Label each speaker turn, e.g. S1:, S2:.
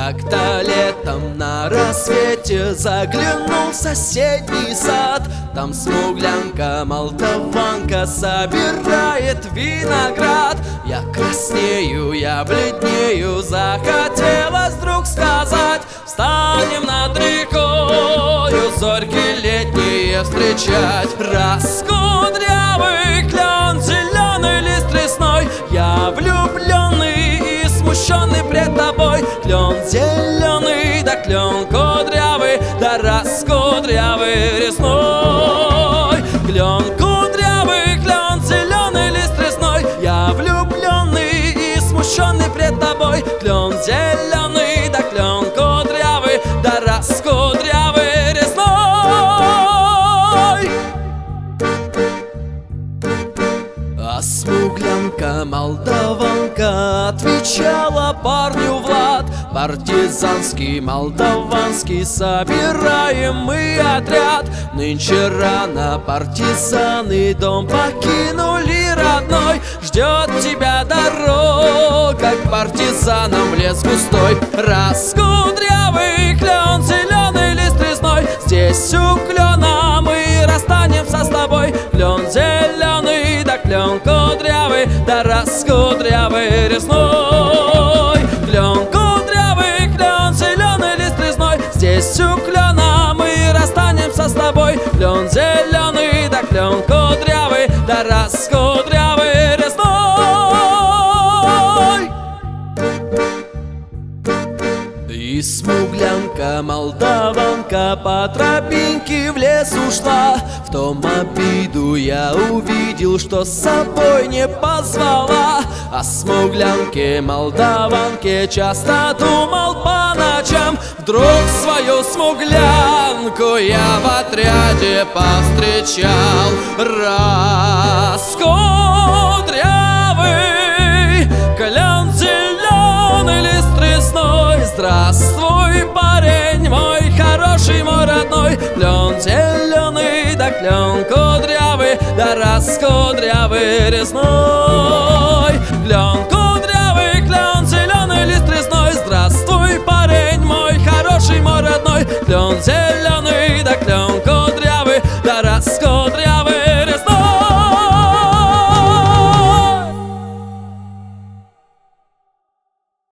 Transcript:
S1: Как-то летом на рассвете заглянул в соседний сад. Там смуглянка-молдаванка собирает виноград. Я краснею, я бледнею, захотелось вдруг сказать: встанем над рекою зорьки летние встречать. Раскудрявый клен, зеленый лист лесной, я влюбленный и смущенный пред тобой. Клен зеленый, да клен кудрявый, да раскудрявый резной. Клен кудрявый, клен зеленый лист лесной, я влюбленный и смущенный пред тобой. Клен зеленый, да клен кудрявый, да раскудрявый резной. А смуглянка-молдаванка отвечала парню Влад: партизанский, молдаванский, собираем мы отряд. Нынче рано партизаны дом покинули родной. Ждет тебя дорога к партизанам в лес густой. Раскудрявый клен, зеленый лист резной, здесь у клена мы расстанемся с тобой. Клен зеленый, да клен кудрявый, да раскудрявый резной. Клен кудрявый, клен зеленый лист резной, здесь у клена мы расстанемся с тобой. Клен зеленый, да клен кудрявый, да раскудрявый резной. И смуглянка-молдаванка по тропинке в лес ушла. В том обиду я увидел, что с собой не позвала. О смуглянке-молдаванке часто думал по ночам. Вдруг свою смуглянку я в отряде повстречал. Раскудрявый клен, зеленый лист резной, здравствуй, парень мой, хороший мой родной. Клен зеленый, да клен кудрявый, да раскудрявый резной.